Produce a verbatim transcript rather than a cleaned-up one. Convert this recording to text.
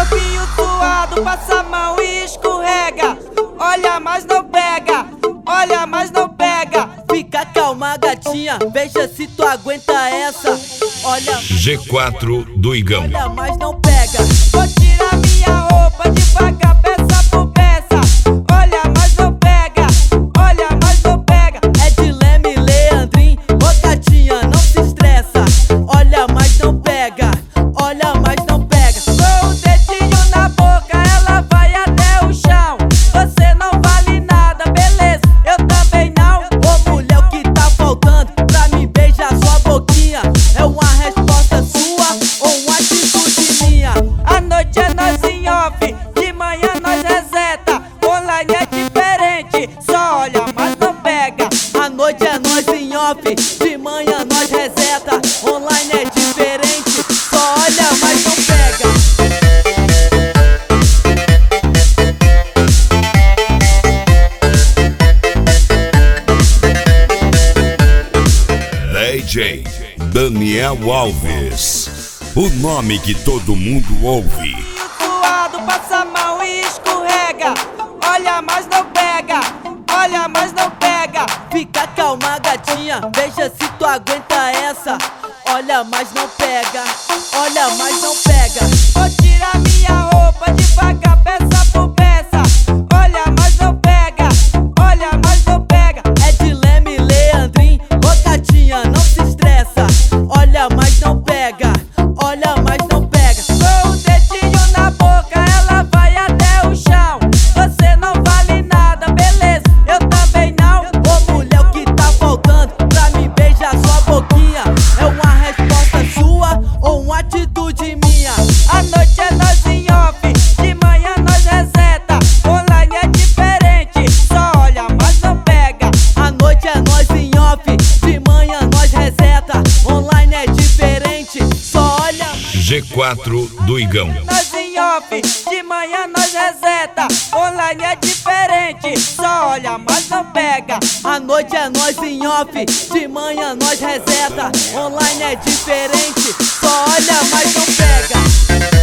novinho suado, passa a mão e escorrega. Olha, mas não pega, olha, mas não pega. Fica calma, gatinha, veja se tu aguenta essa. Olha, G quatro do Igão. olha, mas não pega. Vou tirar minha roupa devagar, peça por peça. Olha, mas não pega, olha, mas não pega. É de Leme, Leandrinho, ô gatinha, não se estressa. Olha, mas não pega, olha, mas não pega. Com o dedinho na boca, ela vai até o chão. Você não vale nada, beleza, eu também não. Ô mulher, o que tá faltando pra me beijar sua boquinha? É uma resposta sua ou uma atitude minha? A noite é nós em off, de manhã nós reseta. Online é diferente, só olha, mas não pega. A noite é nós em off, de manhã nós reseta. Online é diferente, só olha, mas não pega. D J Daniel Alves, o nome que todo mundo ouve. Suado, passa a mão e escorrega. Olha, mas não pega, olha, mas não pega. Fica calma, gatinha, veja se tu aguenta essa. Olha, mas não pega, olha, mas não pega. Vou tirar minha roupa devagar, peça por peça. Olha, mas não pega, olha, mas não pega. É de Leme, Leandrinho, ô gatinha, não se estressa. Olha, mas não pega, olha, mas não pega. Com o dedinho na boca, ela vai até o chão. Você não vale nada, beleza, eu também não. Ô mulher, o que tá faltando pra me beijar sua boquinha? É uma resposta sua ou uma atitude minha? A noite é nós em off, de manhã nós reseta. Online é diferente, só olha, mas não pega. A noite é nós em off, de manhã nós reseta. Online é diferente, só olha. G quatro do Igão. Nós em off, de manhã nós reseta. Online é diferente, só olha, mas não pega. A noite é nós em off, de manhã nós reseta. Online é diferente, só olha, mas não pega.